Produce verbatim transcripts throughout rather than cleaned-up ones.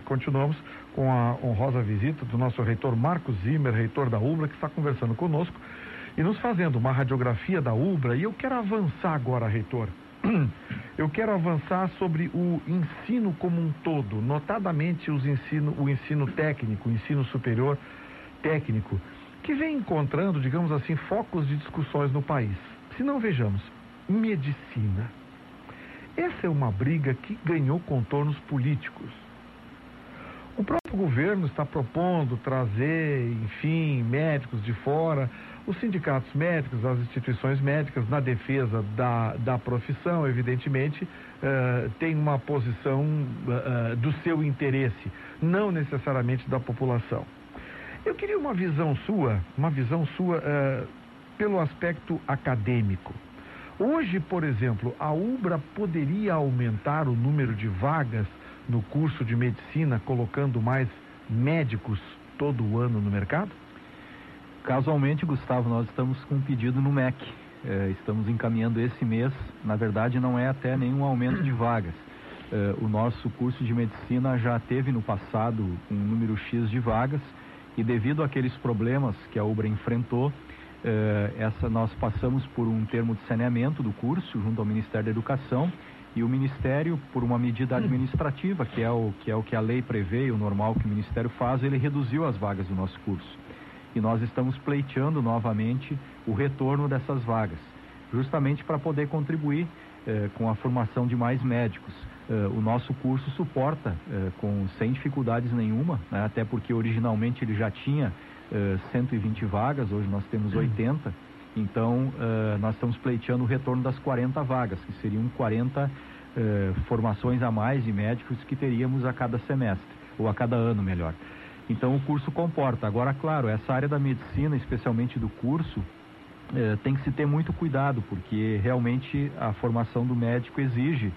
continuamos com a honrosa visita do nosso reitor Marcos Zimmer, reitor da UBRA, que está conversando conosco e nos fazendo uma radiografia da UBRA. E eu quero avançar agora, reitor. Eu quero avançar sobre o ensino como um todo, notadamente os ensino, o ensino técnico, o ensino superior técnico, que vem encontrando, digamos assim, focos de discussões no país. Se não, vejamos, medicina. Essa é uma briga que ganhou contornos políticos. O próprio governo está propondo trazer, enfim, médicos de fora, os sindicatos médicos, as instituições médicas, na defesa da, da profissão, evidentemente, uh, tem uma posição uh, do seu interesse, não necessariamente da população. Eu queria uma visão sua, uma visão sua uh, pelo aspecto acadêmico. Hoje, por exemplo, a UBRA poderia aumentar o número de vagas no curso de medicina, colocando mais médicos todo ano no mercado? Casualmente, Gustavo, nós estamos com um pedido no M E C. É, estamos encaminhando esse mês. Na verdade, não é até nenhum aumento de vagas. É, o nosso curso de medicina já teve no passado um número X de vagas e, devido àqueles problemas que a UBRA enfrentou, é, essa, nós passamos por um termo de saneamento do curso junto ao Ministério da Educação. E o Ministério, por uma medida administrativa, que é, o, que é o que a lei prevê e o normal que o Ministério faz, ele reduziu as vagas do nosso curso. E nós estamos pleiteando novamente o retorno dessas vagas, justamente para poder contribuir eh, com a formação de mais médicos. Eh, o nosso curso suporta, eh, com, sem dificuldades nenhuma, né, até porque originalmente ele já tinha eh, cento e vinte vagas, hoje nós temos oitenta. Então, uh, nós estamos pleiteando o retorno das quarenta vagas, que seriam quarenta uh, formações a mais de médicos que teríamos a cada semestre, ou a cada ano, melhor. Então, o curso comporta. Agora, claro, essa área da medicina, especialmente do curso, uh, tem que se ter muito cuidado, porque realmente a formação do médico exige, uh,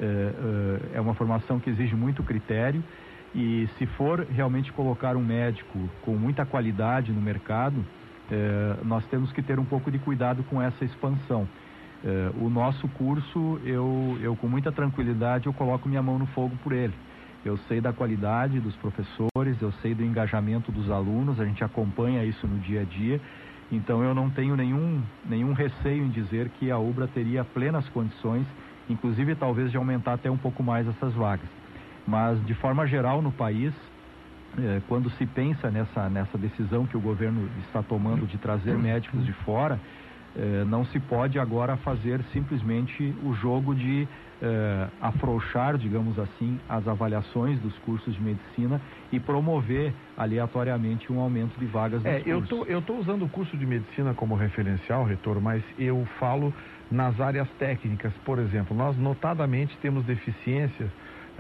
uh, é uma formação que exige muito critério, e se for realmente colocar um médico com muita qualidade no mercado, É, nós temos que ter um pouco de cuidado com essa expansão. É, o nosso curso, eu, eu com muita tranquilidade, eu coloco minha mão no fogo por ele. Eu sei da qualidade dos professores, eu sei do engajamento dos alunos, a gente acompanha isso no dia a dia, então eu não tenho nenhum, nenhum receio em dizer que a UBRA teria plenas condições, inclusive talvez de aumentar até um pouco mais essas vagas. Mas, de forma geral, no país, É, quando se pensa nessa, nessa decisão que o governo está tomando de trazer médicos de fora, é, não se pode agora fazer simplesmente o jogo de é, afrouxar, digamos assim, as avaliações dos cursos de medicina e promover aleatoriamente um aumento de vagas nos é, cursos. Eu tô, eu estou usando o curso de medicina como referencial, reitor, mas eu falo nas áreas técnicas. Por exemplo, nós notadamente temos deficiências Uh,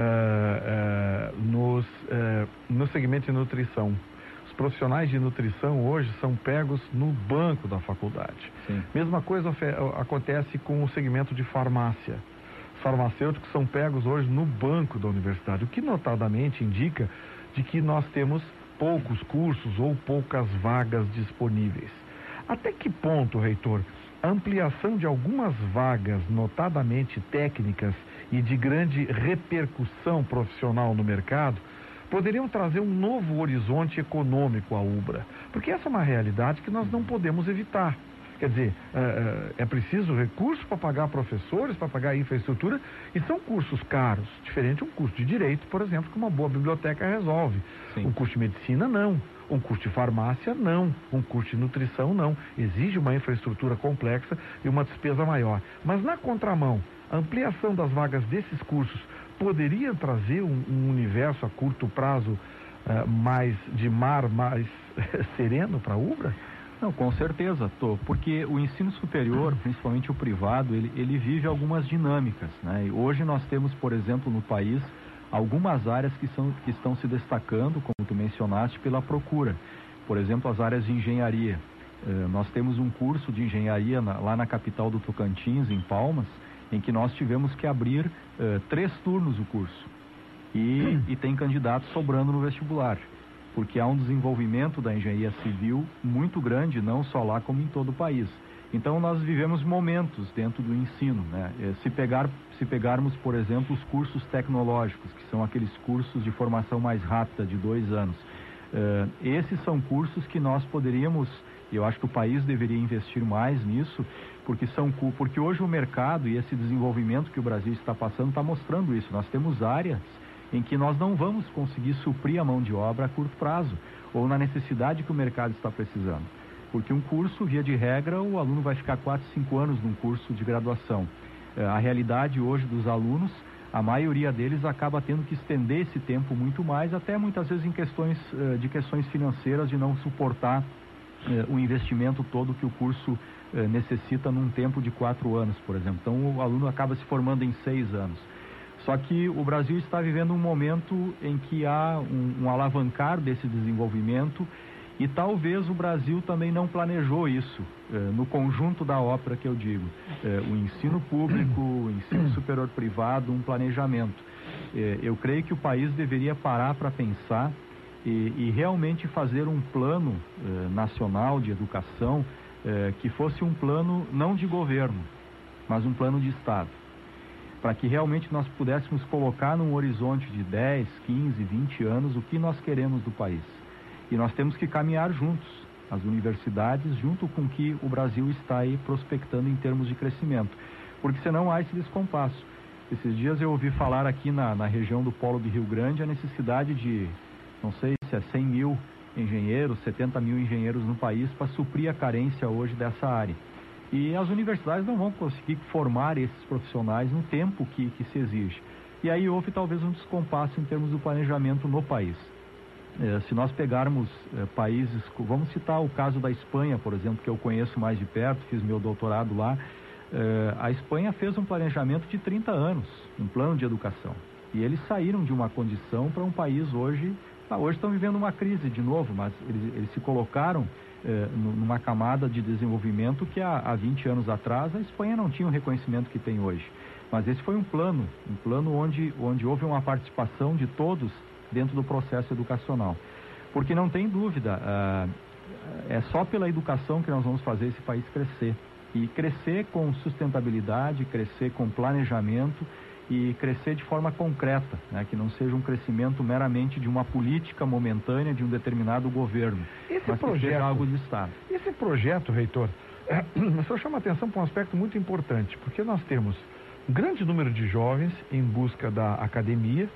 uh, nos, uh, no segmento de nutrição. Os profissionais de nutrição hoje são pegos no banco da faculdade. Sim. Mesma coisa acontece com o segmento de farmácia. Os farmacêuticos são pegos hoje no banco da universidade, o que notadamente indica de que nós temos poucos cursos ou poucas vagas disponíveis. Até que ponto, reitor, a ampliação de algumas vagas, notadamente técnicas e de grande repercussão profissional no mercado, poderiam trazer um novo horizonte econômico à UBRA? Porque essa é uma realidade que nós não podemos evitar. Quer dizer, é, é preciso recurso para pagar professores, para pagar infraestrutura, e são cursos caros, diferente de um curso de direito, por exemplo, que uma boa biblioteca resolve. Sim. Um curso de medicina, não. Um curso de farmácia, não. Um curso de nutrição, não. Exige uma infraestrutura complexa e uma despesa maior. Mas, na contramão, a ampliação das vagas desses cursos poderia trazer um, um universo a curto prazo uh, mais de mar, mais sereno para a UBRA? Não, com certeza, Tô, porque o ensino superior, principalmente o privado, ele, ele vive algumas dinâmicas, né? E hoje nós temos, por exemplo, no país, algumas áreas que, são, que estão se destacando, como tu mencionaste, pela procura. Por exemplo, as áreas de engenharia. Uh, nós temos um curso de engenharia na, lá na capital do Tocantins, em Palmas, em que nós tivemos que abrir uh, três turnos o curso. E, e tem candidatos sobrando no vestibular, porque há um desenvolvimento da engenharia civil muito grande, não só lá como em todo o país. Então nós vivemos momentos dentro do ensino, né? Se pegar se pegarmos, por exemplo, os cursos tecnológicos, que são aqueles cursos de formação mais rápida, de dois anos. Uh, esses são cursos que nós poderíamos, eu acho que o país deveria investir mais nisso, porque, são, porque hoje o mercado e esse desenvolvimento que o Brasil está passando está mostrando isso. Nós temos áreas em que nós não vamos conseguir suprir a mão de obra a curto prazo, ou na necessidade que o mercado está precisando. Porque um curso, via de regra, o aluno vai ficar quatro, cinco anos num curso de graduação. A realidade hoje dos alunos, a maioria deles acaba tendo que estender esse tempo muito mais, até muitas vezes em questões de questões financeiras, de não suportar o investimento todo que o curso necessita num tempo de quatro anos, por exemplo. Então o aluno acaba se formando em seis anos. Só que o Brasil está vivendo um momento em que há um, um alavancar desse desenvolvimento e talvez o Brasil também não planejou isso eh, no conjunto da ópera que eu digo. Eh, o ensino público, o ensino superior privado, um planejamento. Eh, eu creio que o país deveria parar para pensar e, e realmente fazer um plano eh, nacional de educação eh, que fosse um plano não de governo, mas um plano de Estado, para que realmente nós pudéssemos colocar num horizonte de dez, quinze, vinte anos o que nós queremos do país. E nós temos que caminhar juntos, as universidades, junto com o que o Brasil está aí prospectando em termos de crescimento, porque senão há esse descompasso. Esses dias eu ouvi falar aqui na, na região do Polo de Rio Grande a necessidade de, não sei se é cem mil engenheiros, setenta mil engenheiros no país para suprir a carência hoje dessa área. E as universidades não vão conseguir formar esses profissionais no tempo que, que se exige. E aí houve talvez um descompasso em termos do planejamento no país. É, se nós pegarmos é, países, vamos citar o caso da Espanha, por exemplo, que eu conheço mais de perto, fiz meu doutorado lá. É, a Espanha fez um planejamento de trinta anos, um plano de educação. E eles saíram de uma condição para um país hoje, ah, hoje estão vivendo uma crise de novo, mas eles, eles se colocaram É, numa camada de desenvolvimento que há, há vinte anos atrás a Espanha não tinha o reconhecimento que tem hoje. Mas esse foi um plano, um plano onde, onde houve uma participação de todos dentro do processo educacional. Porque não tem dúvida, ah, é só pela educação que nós vamos fazer esse país crescer. E crescer com sustentabilidade, crescer com planejamento e crescer de forma concreta, né? Que não seja um crescimento meramente de uma política momentânea de um determinado governo, esse mas projeto, que seja algo de Estado. Esse projeto, reitor, é, o senhor chama atenção para um aspecto muito importante, porque nós temos um grande número de jovens em busca da academia,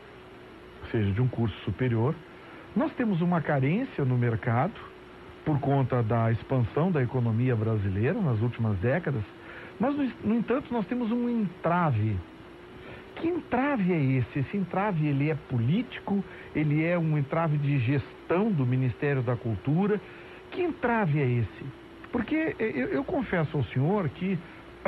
ou seja, de um curso superior. Nós temos uma carência no mercado por conta da expansão da economia brasileira nas últimas décadas, mas, no, no entanto, nós temos um entrave. Que entrave é esse? Esse entrave, ele é político? Ele é um entrave de gestão do Ministério da Cultura? Que entrave é esse? Porque eu, eu confesso ao senhor que,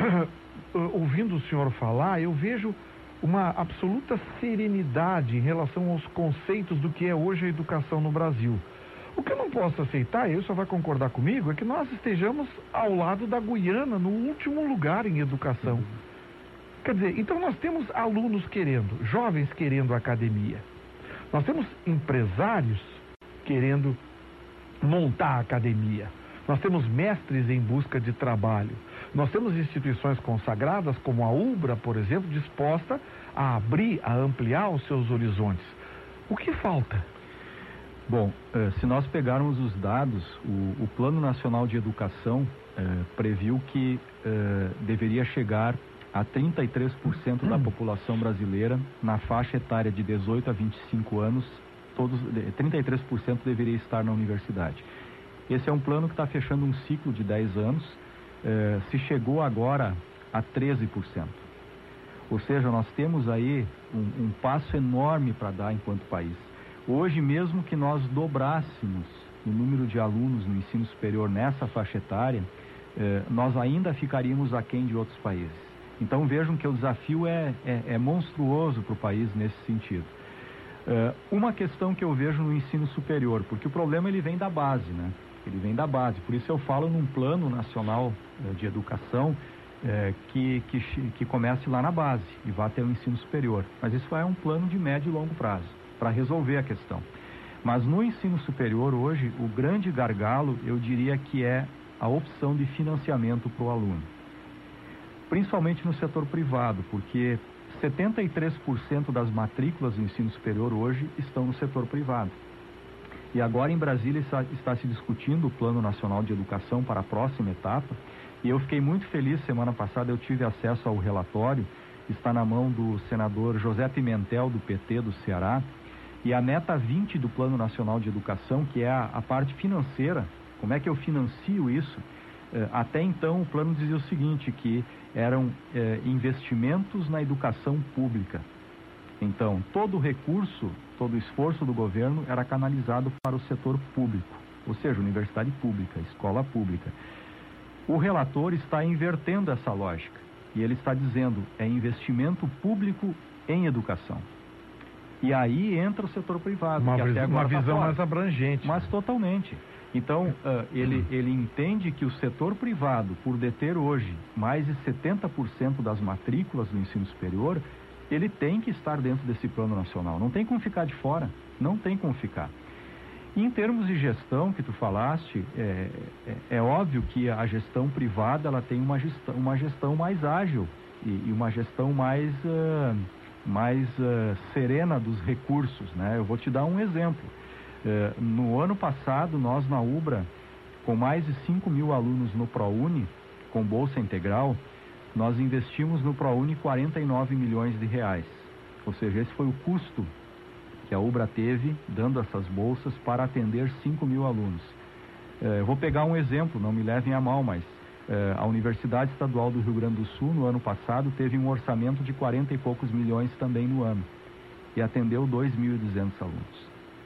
ouvindo o senhor falar, eu vejo uma absoluta serenidade em relação aos conceitos do que é hoje a educação no Brasil. O que eu não posso aceitar, e o senhor vai concordar comigo, é que nós estejamos ao lado da Guiana, no último lugar em educação. Uhum. Quer dizer, então nós temos alunos querendo, jovens querendo academia. Nós temos empresários querendo montar a academia. Nós temos mestres em busca de trabalho. Nós temos instituições consagradas, como a UBRA, por exemplo, disposta a abrir, a ampliar os seus horizontes. O que falta? Bom, se nós pegarmos os dados, o, o Plano Nacional de Educação eh, previu que eh, deveria chegar a trinta e três por cento da população brasileira na faixa etária de dezoito a vinte e cinco anos, todos, trinta e três por cento deveria estar na universidade. Esse é um plano que está fechando um ciclo de dez anos, eh, se chegou agora a treze por cento. Ou seja, nós temos aí um, um passo enorme para dar enquanto país. Hoje, mesmo que nós dobrássemos o número de alunos no ensino superior nessa faixa etária, eh, nós ainda ficaríamos aquém de outros países. Então vejam que o desafio é, é, é monstruoso para o país nesse sentido. Uh, uma questão que eu vejo no ensino superior, porque o problema ele vem da base, né? Ele vem da base, por isso eu falo num plano nacional uh, de educação uh, que, que, que comece lá na base e vá até o ensino superior. Mas isso é um plano de médio e longo prazo, para resolver a questão. Mas no ensino superior hoje, o grande gargalo eu diria que é a opção de financiamento para o aluno. Principalmente no setor privado, porque setenta e três por cento das matrículas do ensino superior hoje estão no setor privado. E agora em Brasília está, está se discutindo o Plano Nacional de Educação para a próxima etapa. E eu fiquei muito feliz, semana passada eu tive acesso ao relatório, está na mão do senador José Pimentel, do P T do Ceará, e a meta vinte do Plano Nacional de Educação, que é a, a parte financeira, como é que eu financio isso? Eh, até então o plano dizia o seguinte, que eram eh, investimentos na educação pública. Então, todo o recurso, todo o esforço do governo era canalizado para o setor público, ou seja, universidade pública, escola pública. O relator está invertendo essa lógica e ele está dizendo é investimento público em educação. E aí entra o setor privado. Uma, que vis até agora uma visão tá mais abrangente. Mas totalmente. Então, uh, ele, ele entende que o setor privado, por deter hoje mais de setenta por cento das matrículas do ensino superior, ele tem que estar dentro desse plano nacional. Não tem como ficar de fora. Não tem como ficar. E em termos de gestão que tu falaste, é, é, é óbvio que a gestão privada ela tem uma gestão, uma gestão mais ágil e, e uma gestão mais, uh, mais uh, serena dos recursos, né? Eu vou te dar um exemplo. Uh, no ano passado, nós na Ubra, com mais de cinco mil alunos no ProUni, com bolsa integral, nós investimos no ProUni quarenta e nove milhões de reais. Ou seja, esse foi o custo que a Ubra teve, dando essas bolsas para atender cinco mil alunos. Eu vou pegar um exemplo, não me levem a mal, mas eh, a Universidade Estadual do Rio Grande do Sul, no ano passado, teve um orçamento de quarenta e poucos milhões também no ano, e atendeu dois mil e duzentos alunos.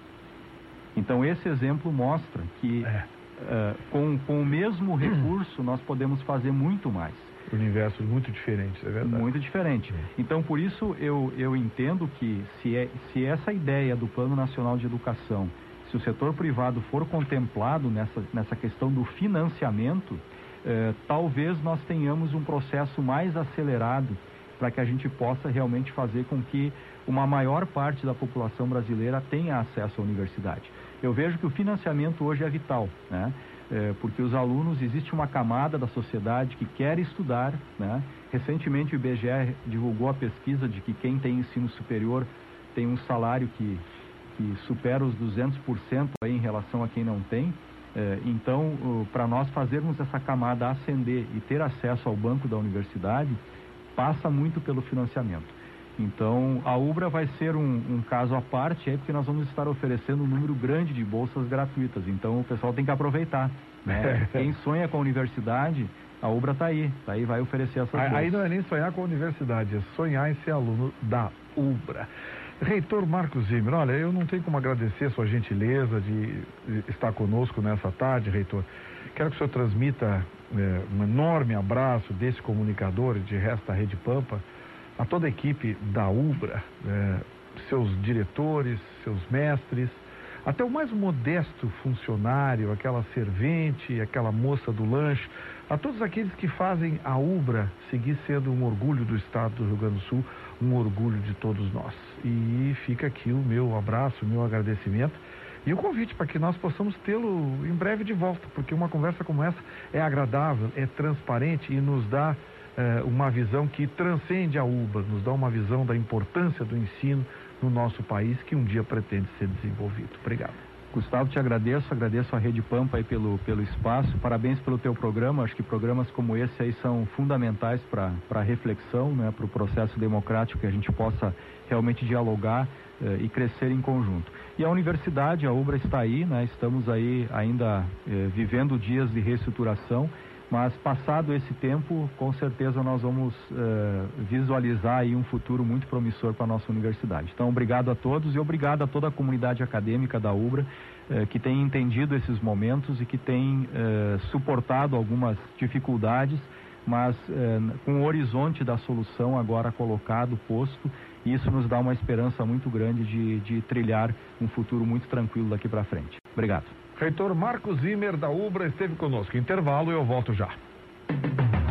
Então, esse exemplo mostra que é. eh, com, com o mesmo recurso nós podemos fazer muito mais. Universos muito diferentes, é verdade. Muito diferente. Então, por isso, eu, eu entendo que se, é, se essa ideia do Plano Nacional de Educação, se o setor privado for contemplado nessa, nessa questão do financiamento, eh, talvez nós tenhamos um processo mais acelerado para que a gente possa realmente fazer com que uma maior parte da população brasileira tenha acesso à universidade. Eu vejo que o financiamento hoje é vital, né? É, porque os alunos, existe uma camada da sociedade que quer estudar, né? Recentemente o I B G E divulgou a pesquisa de que quem tem ensino superior tem um salário que, que supera os duzentos por cento aí em relação a quem não tem. É, então, para nós fazermos essa camada ascender e ter acesso ao banco da universidade, passa muito pelo financiamento. Então, a Ubra vai ser um, um caso à parte, é porque nós vamos estar oferecendo um número grande de bolsas gratuitas. Então, o pessoal tem que aproveitar, né? Quem sonha com a universidade, a Ubra está aí, tá aí, vai oferecer essas bolsas. Aí não é nem sonhar com a universidade, é sonhar em ser aluno da Ubra. Reitor Marcos Zimmer, olha, eu não tenho como agradecer a sua gentileza de estar conosco nessa tarde, reitor. Quero que o senhor transmita é, um enorme abraço desse comunicador de resto da Rede Pampa, a toda a equipe da Ubra, eh, seus diretores, seus mestres, até o mais modesto funcionário, aquela servente, aquela moça do lanche, a todos aqueles que fazem a Ubra seguir sendo um orgulho do estado do Rio Grande do Sul, um orgulho de todos nós. E fica aqui o meu abraço, o meu agradecimento e o convite para que nós possamos tê-lo em breve de volta, porque uma conversa como essa é agradável, é transparente e nos dá uma visão que transcende a Ubra, nos dá uma visão da importância do ensino no nosso país que um dia pretende ser desenvolvido. Obrigado. Gustavo, te agradeço, agradeço a Rede Pampa aí pelo, pelo espaço, parabéns pelo teu programa, acho que programas como esse aí são fundamentais para a reflexão, né, para o processo democrático, que a gente possa realmente dialogar eh, e crescer em conjunto. E a universidade, a Ubra está aí, né, estamos aí ainda eh, vivendo dias de reestruturação, mas passado esse tempo, com certeza nós vamos uh, visualizar aí um futuro muito promissor para a nossa universidade. Então, obrigado a todos e obrigado a toda a comunidade acadêmica da Ubra, uh, que tem entendido esses momentos e que tem uh, suportado algumas dificuldades, mas uh, com o horizonte da solução agora colocado, posto, isso nos dá uma esperança muito grande de, de trilhar um futuro muito tranquilo daqui para frente. Obrigado. Reitor Marcos Zimmer da Ubra esteve conosco. Intervalo, eu volto já.